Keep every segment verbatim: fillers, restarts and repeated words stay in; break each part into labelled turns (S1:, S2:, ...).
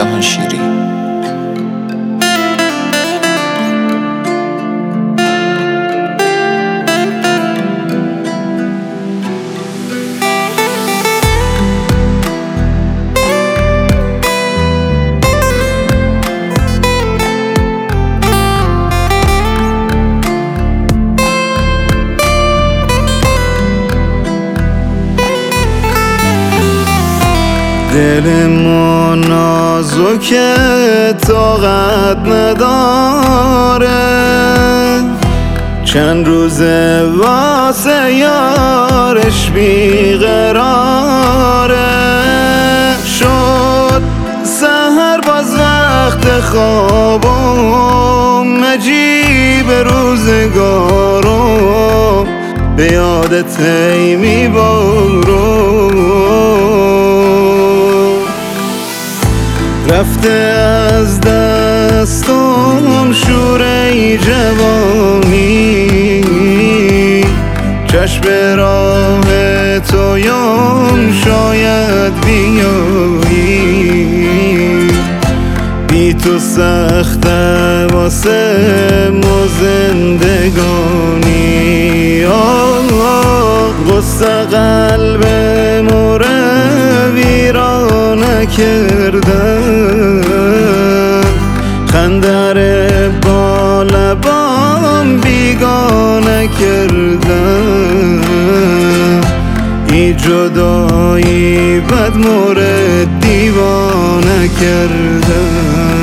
S1: جهانشیری.
S2: دل ما نازکه طاقت نداره، چند روزه واسه یارش بیقراره. شد سحر باز وقت خوابم، عجیب روزگارم به یادت هی میبارم. رفته از دستم شوره جوانی، چشم راه تویم شاید بیایی. بی تو سخته واسه ما زندگانی. غصه قلب مره ویرانه کردن، خندر با لبام بیگانه کردن. ای جدایی بد مورد دیوانه کردن.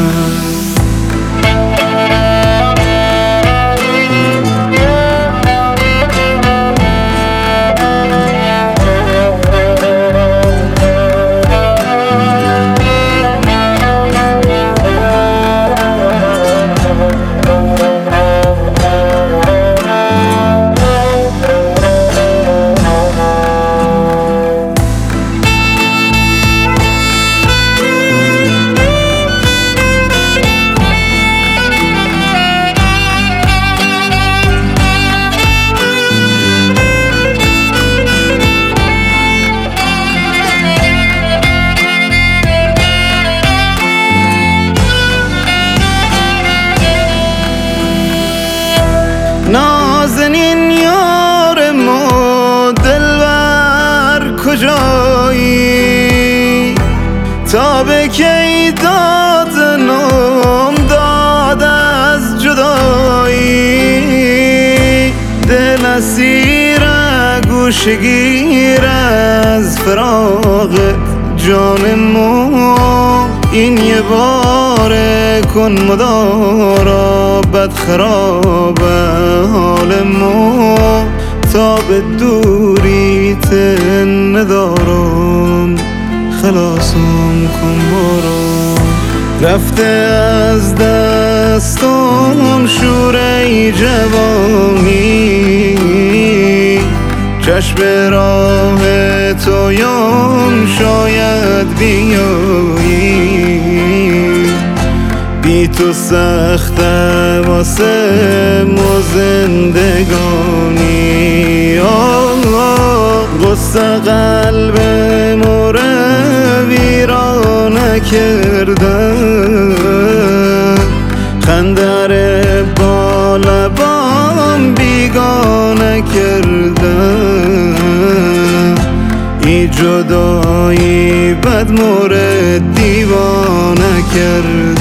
S2: نازنین یار ما دلبر کجایی؟ تا به کی داد نام داد از جدایی. دل اسیر گوشگیر از فراقت جان ما، این یه بار کن مدارا بد خراب حال ما. تا به دوری تن ندارم خلاصم کن برو. رفته از دستم شوره جوانی، چشم راه تویم شاید بیایی. بی تو سخته واسه ما زندگانی. غصه قلب مره ویرانه کردن، خندر با لبام بیگانه کردن. ای جدایی بد مورد دیوانه کردن.